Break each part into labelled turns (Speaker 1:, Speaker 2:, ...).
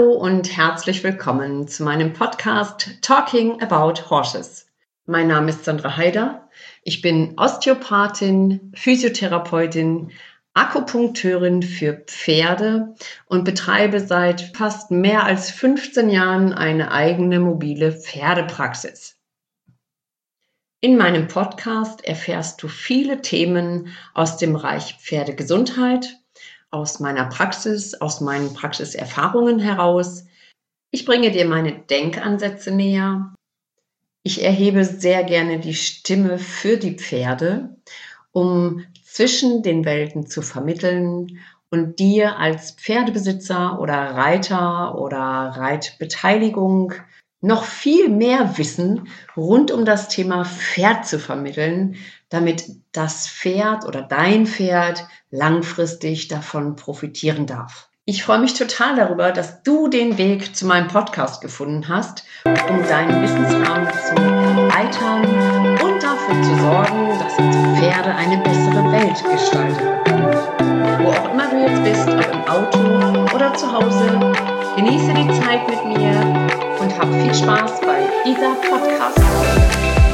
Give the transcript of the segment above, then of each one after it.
Speaker 1: Hallo und herzlich willkommen zu meinem Podcast Talking About Horses. Mein Name ist Sandra Haider. Ich bin Osteopathin, Physiotherapeutin, Akupunkteurin für Pferde und betreibe seit fast mehr als 15 Jahren eine eigene mobile Pferdepraxis. In meinem Podcast erfährst du viele Themen aus dem Bereich Pferdegesundheit, aus meiner Praxis, aus meinen Praxiserfahrungen heraus. Ich bringe dir meine Denkansätze näher. Ich erhebe sehr gerne die Stimme für die Pferde, um zwischen den Welten zu vermitteln und dir als Pferdebesitzer oder Reiter oder Reitbeteiligung noch viel mehr Wissen rund um das Thema Pferd zu vermitteln, damit das Pferd oder dein Pferd langfristig davon profitieren darf. Ich freue mich total darüber, dass du den Weg zu meinem Podcast gefunden hast, um deinen Wissensrahmen zu erweitern und dafür zu sorgen, dass unsere Pferde eine bessere Welt gestalten können. Wo auch immer du jetzt bist, ob im Auto oder zu Hause, genieße die Zeit mit mir und hab viel Spaß bei dieser Podcast-Folge.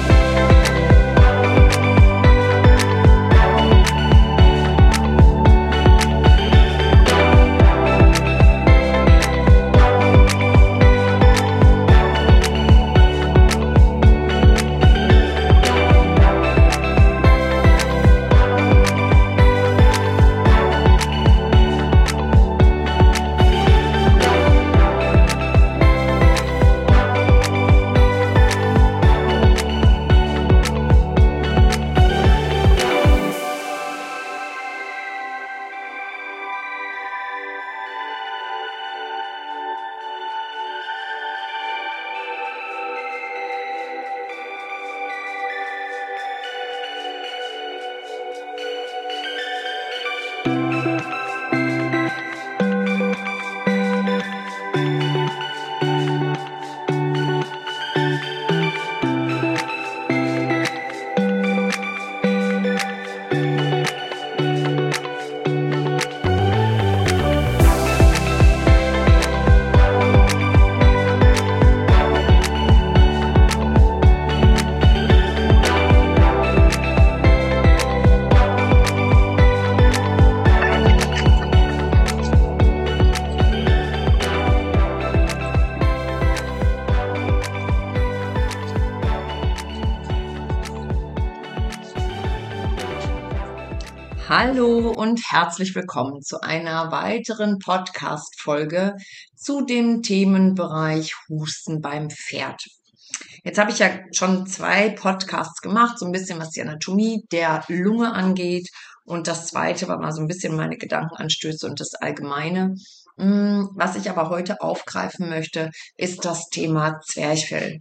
Speaker 1: Hallo und herzlich willkommen zu einer weiteren Podcast-Folge zu dem Themenbereich Husten beim Pferd. Jetzt habe ich ja schon 2 Podcasts gemacht, so ein bisschen was die Anatomie der Lunge angeht, und das zweite war mal so ein bisschen meine Gedankenanstöße und das Allgemeine. Was ich aber heute aufgreifen möchte, ist das Thema Zwerchfell.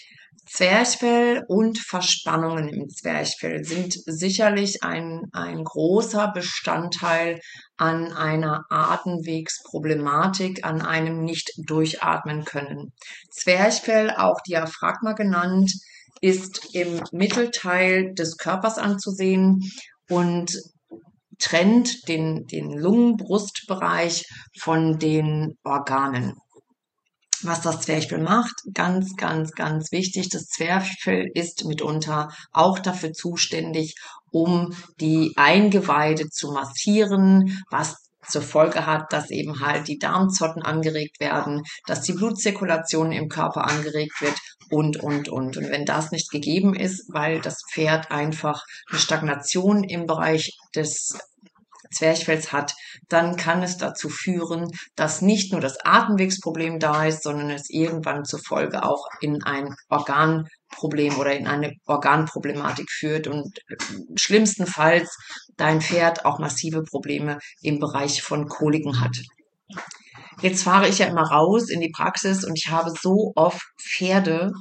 Speaker 1: Zwerchfell und Verspannungen im Zwerchfell sind sicherlich ein großer Bestandteil an einer Atemwegsproblematik, an einem nicht durchatmen können. Zwerchfell, auch Diaphragma genannt, ist im Mittelteil des Körpers anzusehen und trennt den Lungen-Brustbereich von den Organen. Was das Zwerchfell macht, ganz, ganz, ganz wichtig. Das Zwerchfell ist mitunter auch dafür zuständig, um die Eingeweide zu massieren, was zur Folge hat, dass eben halt die Darmzotten angeregt werden, dass die Blutzirkulation im Körper angeregt wird und. Und wenn das nicht gegeben ist, weil das Pferd einfach eine Stagnation im Bereich des Zwerchfells hat, dann kann es dazu führen, dass nicht nur das Atemwegsproblem da ist, sondern es irgendwann zur Folge auch in ein Organproblem oder in eine Organproblematik führt und schlimmstenfalls dein Pferd auch massive Probleme im Bereich von Koliken hat. Jetzt fahre ich ja immer raus in die Praxis und ich habe so oft Pferde,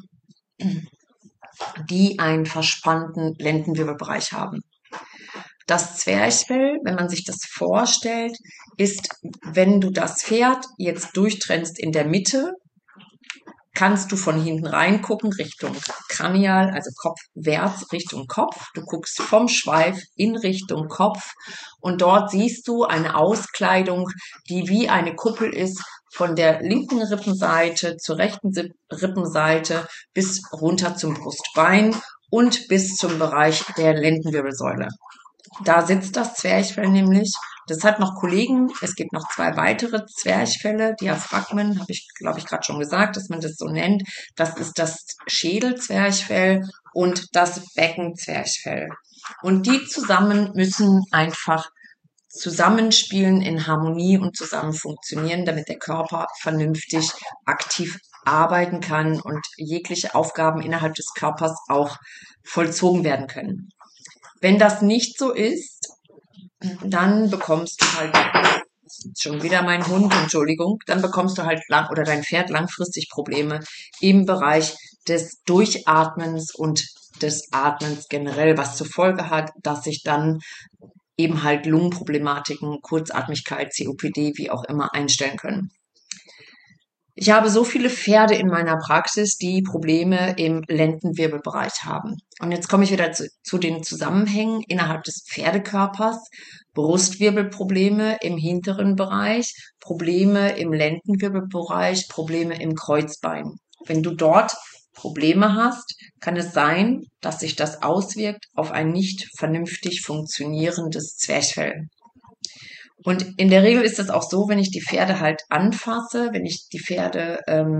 Speaker 1: die einen verspannten Lendenwirbelbereich haben. Das Zwerchfell, wenn man sich das vorstellt, ist, wenn du das Pferd jetzt durchtrennst in der Mitte, kannst du von hinten reingucken Richtung Kranial, also kopfwärts Richtung Kopf. Du guckst vom Schweif in Richtung Kopf und dort siehst du eine Auskleidung, die wie eine Kuppel ist von der linken Rippenseite zur rechten Rippenseite bis runter zum Brustbein und bis zum Bereich der Lendenwirbelsäule. Da sitzt das Zwerchfell nämlich. Das hat noch Kollegen. Es gibt noch 2 weitere Zwerchfelle. Diaphragmen, habe ich, glaube ich, gerade schon gesagt, dass man das so nennt. Das ist das Schädelzwerchfell und das Beckenzwerchfell. Und die zusammen müssen einfach zusammenspielen in Harmonie und zusammen funktionieren, damit der Körper vernünftig aktiv arbeiten kann und jegliche Aufgaben innerhalb des Körpers auch vollzogen werden können. Wenn das nicht so ist, dann bekommst du halt, schon wieder mein Hund, Entschuldigung, dann bekommst du halt oder dein Pferd langfristig Probleme im Bereich des Durchatmens und des Atmens generell, was zur Folge hat, dass sich dann eben halt Lungenproblematiken, Kurzatmigkeit, COPD, wie auch immer einstellen können. Ich habe so viele Pferde in meiner Praxis, die Probleme im Lendenwirbelbereich haben. Und jetzt komme ich wieder zu den Zusammenhängen innerhalb des Pferdekörpers. Brustwirbelprobleme im hinteren Bereich, Probleme im Lendenwirbelbereich, Probleme im Kreuzbein. Wenn du dort Probleme hast, kann es sein, dass sich das auswirkt auf ein nicht vernünftig funktionierendes Zwerchfell. Und in der Regel ist es auch so, wenn ich die Pferde halt anfasse, wenn ich die Pferde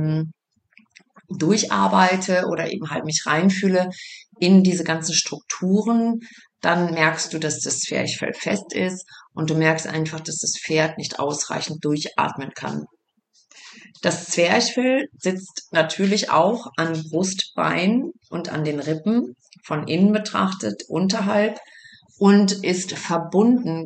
Speaker 1: durcharbeite oder eben halt mich reinfühle in diese ganzen Strukturen, dann merkst du, dass das Zwerchfell fest ist und du merkst einfach, dass das Pferd nicht ausreichend durchatmen kann. Das Zwerchfell sitzt natürlich auch an Brustbein und an den Rippen, von innen betrachtet, unterhalb, und ist verbunden,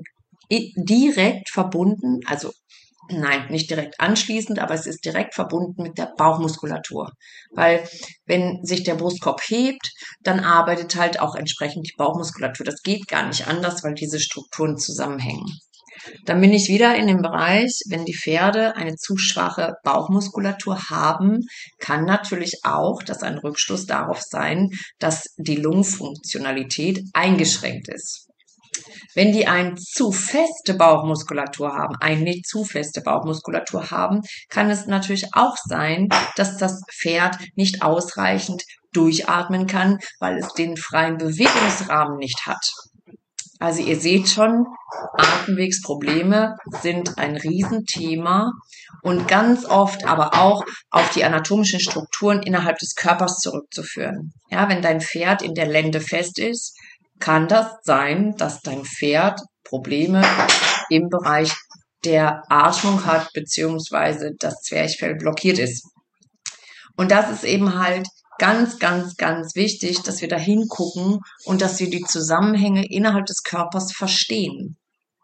Speaker 1: direkt verbunden, also nein, nicht direkt anschließend, aber es ist direkt verbunden mit der Bauchmuskulatur. Weil wenn sich der Brustkorb hebt, dann arbeitet halt auch entsprechend die Bauchmuskulatur. Das geht gar nicht anders, weil diese Strukturen zusammenhängen. Dann bin ich wieder in dem Bereich, wenn die Pferde eine zu schwache Bauchmuskulatur haben, kann natürlich auch das ein Rückschluss darauf sein, dass die Lungenfunktionalität eingeschränkt ist. Wenn die eine zu feste Bauchmuskulatur haben, eine nicht zu feste Bauchmuskulatur haben, kann es natürlich auch sein, dass das Pferd nicht ausreichend durchatmen kann, weil es den freien Bewegungsrahmen nicht hat. Also ihr seht schon, Atemwegsprobleme sind ein Riesenthema und ganz oft aber auch auf die anatomischen Strukturen innerhalb des Körpers zurückzuführen. Ja, wenn dein Pferd in der Lende fest ist, kann das sein, dass dein Pferd Probleme im Bereich der Atmung hat, beziehungsweise das Zwerchfell blockiert ist. Und das ist eben halt ganz, ganz, ganz wichtig, dass wir da hingucken und dass wir die Zusammenhänge innerhalb des Körpers verstehen.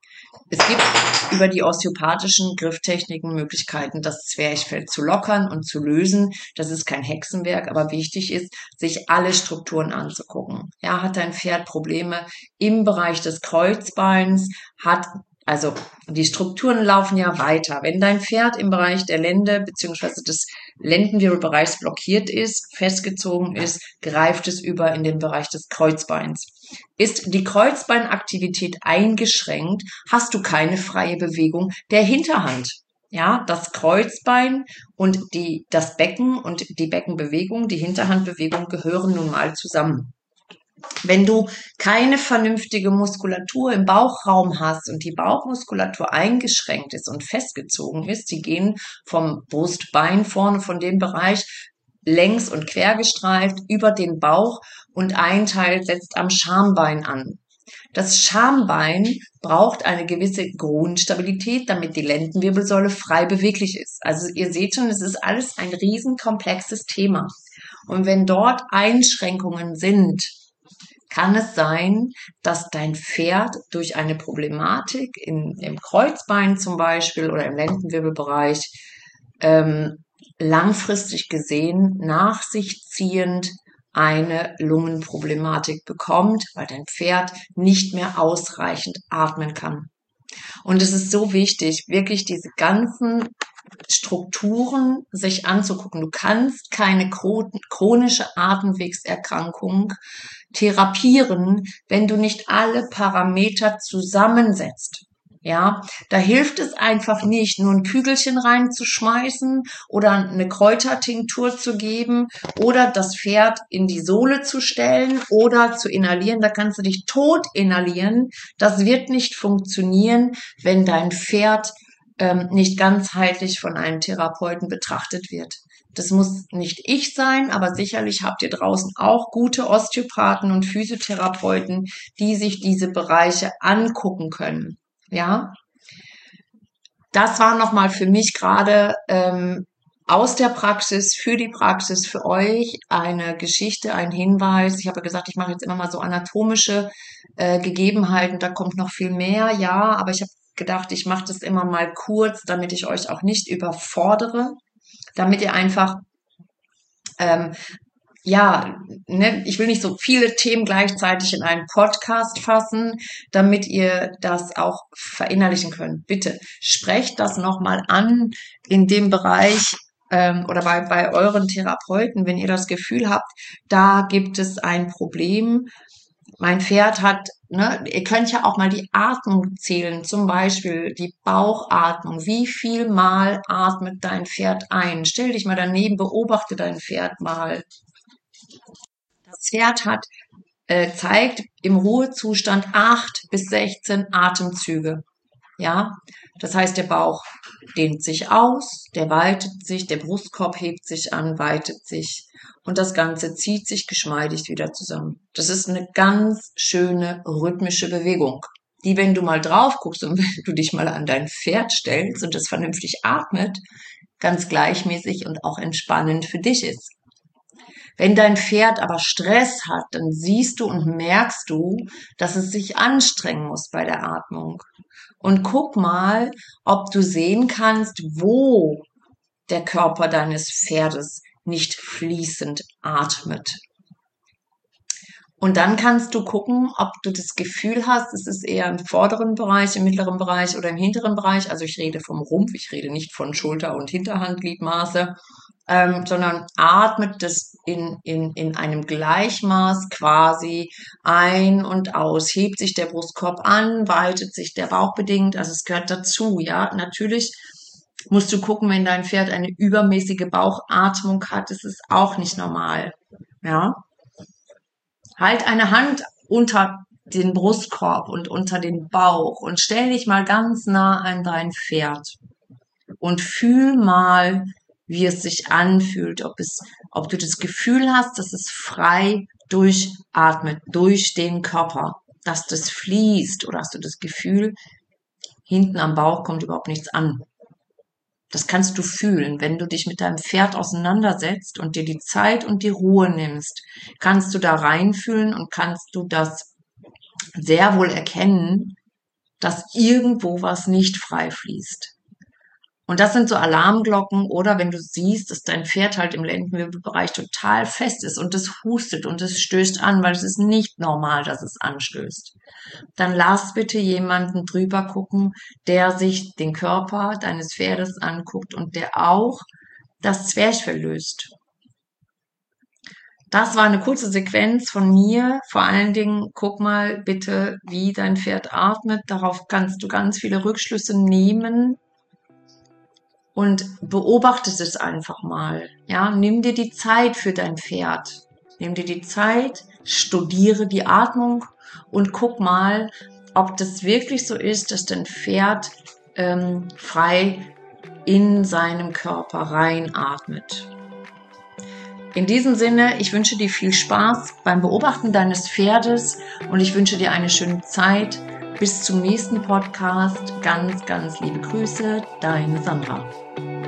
Speaker 1: Es gibt über die osteopathischen Grifftechniken Möglichkeiten, das Zwerchfell zu lockern und zu lösen. Das ist kein Hexenwerk, aber wichtig ist, sich alle Strukturen anzugucken. Ja, hat dein Pferd Probleme im Bereich des Kreuzbeins, also die Strukturen laufen ja weiter. Wenn dein Pferd im Bereich der Lende bzw. des Lendenwirbelbereichs blockiert ist, festgezogen ist, greift es über in den Bereich des Kreuzbeins. Ist die Kreuzbeinaktivität eingeschränkt, hast du keine freie Bewegung der Hinterhand. Ja, das Kreuzbein und das Becken und die Beckenbewegung, die Hinterhandbewegung gehören nun mal zusammen. Wenn du keine vernünftige Muskulatur im Bauchraum hast und die Bauchmuskulatur eingeschränkt ist und festgezogen ist, die gehen vom Brustbein vorne von dem Bereich längs und quer gestreift über den Bauch und ein Teil setzt am Schambein an. Das Schambein braucht eine gewisse Grundstabilität, damit die Lendenwirbelsäule frei beweglich ist. Also ihr seht schon, es ist alles ein riesenkomplexes Thema. Und wenn dort Einschränkungen sind, kann es sein, dass dein Pferd durch eine Problematik im Kreuzbein zum Beispiel oder im Lendenwirbelbereich langfristig gesehen nach sich ziehend eine Lungenproblematik bekommt, weil dein Pferd nicht mehr ausreichend atmen kann. Und es ist so wichtig, wirklich diese ganzen Strukturen sich anzugucken. Du kannst keine chronische Atemwegserkrankung therapieren, wenn du nicht alle Parameter zusammensetzt. Ja, da hilft es einfach nicht, nur ein Kügelchen reinzuschmeißen oder eine Kräutertinktur zu geben oder das Pferd in die Sohle zu stellen oder zu inhalieren. Da kannst du dich tot inhalieren. Das wird nicht funktionieren, wenn dein Pferd nicht ganzheitlich von einem Therapeuten betrachtet wird. Das muss nicht ich sein, aber sicherlich habt ihr draußen auch gute Osteopathen und Physiotherapeuten, die sich diese Bereiche angucken können. Ja, das war nochmal für mich gerade aus der Praxis, für die Praxis, für euch eine Geschichte, ein Hinweis. Ich habe ja gesagt, ich mache jetzt immer mal so anatomische Gegebenheiten, da kommt noch viel mehr, ja, aber ich habe gedacht, ich mache das immer mal kurz, damit ich euch auch nicht überfordere, damit ihr einfach ähm, ja, ne, ich will nicht so viele Themen gleichzeitig in einen Podcast fassen, damit ihr das auch verinnerlichen könnt. Bitte sprecht das nochmal an in dem Bereich oder bei euren Therapeuten, wenn ihr das Gefühl habt, da gibt es ein Problem. Mein Pferd hat, ne, ihr könnt ja auch mal die Atmung zählen, zum Beispiel die Bauchatmung. Wie viel Mal atmet dein Pferd ein? Stell dich mal daneben, beobachte dein Pferd mal. Das Pferd zeigt im Ruhezustand 8 bis 16 Atemzüge. Ja, das heißt, der Bauch dehnt sich aus, der weitet sich, der Brustkorb hebt sich an, weitet sich und das Ganze zieht sich geschmeidig wieder zusammen. Das ist eine ganz schöne rhythmische Bewegung, die, wenn du mal drauf guckst und wenn du dich mal an dein Pferd stellst und es vernünftig atmet, ganz gleichmäßig und auch entspannend für dich ist. Wenn dein Pferd aber Stress hat, dann siehst du und merkst du, dass es sich anstrengen muss bei der Atmung. Und guck mal, ob du sehen kannst, wo der Körper deines Pferdes nicht fließend atmet. Und dann kannst du gucken, ob du das Gefühl hast, es ist eher im vorderen Bereich, im mittleren Bereich oder im hinteren Bereich. Also ich rede vom Rumpf, ich rede nicht von Schulter- und Hinterhandgliedmaße, sondern atmet das in einem Gleichmaß quasi ein und aus. Hebt sich der Brustkorb an, weitet sich der Bauch bedingt. Also es gehört dazu, ja. Natürlich musst du gucken, wenn dein Pferd eine übermäßige Bauchatmung hat, das ist auch nicht normal, ja. Halt eine Hand unter den Brustkorb und unter den Bauch und stell dich mal ganz nah an dein Pferd und fühl mal, wie es sich anfühlt, ob du das Gefühl hast, dass es frei durchatmet, durch den Körper, dass das fließt, oder hast du das Gefühl, hinten am Bauch kommt überhaupt nichts an. Das kannst du fühlen. Wenn du dich mit deinem Pferd auseinandersetzt und dir die Zeit und die Ruhe nimmst, kannst du da reinfühlen und kannst du das sehr wohl erkennen, dass irgendwo was nicht frei fließt. Und das sind so Alarmglocken, oder wenn du siehst, dass dein Pferd halt im Lendenwirbelbereich total fest ist und es hustet und es stößt an, weil es ist nicht normal, dass es anstößt. Dann lass bitte jemanden drüber gucken, der sich den Körper deines Pferdes anguckt und der auch das Zwerchfell löst. Das war eine kurze Sequenz von mir. Vor allen Dingen, guck mal bitte, wie dein Pferd atmet. Darauf kannst du ganz viele Rückschlüsse nehmen. Und beobachte es einfach mal. Ja, nimm dir die Zeit für dein Pferd. Nimm dir die Zeit, studiere die Atmung und guck mal, ob das wirklich so ist, dass dein Pferd frei in seinem Körper reinatmet. In diesem Sinne, ich wünsche dir viel Spaß beim Beobachten deines Pferdes und ich wünsche dir eine schöne Zeit. Bis zum nächsten Podcast. Ganz, ganz liebe Grüße, deine Sandra.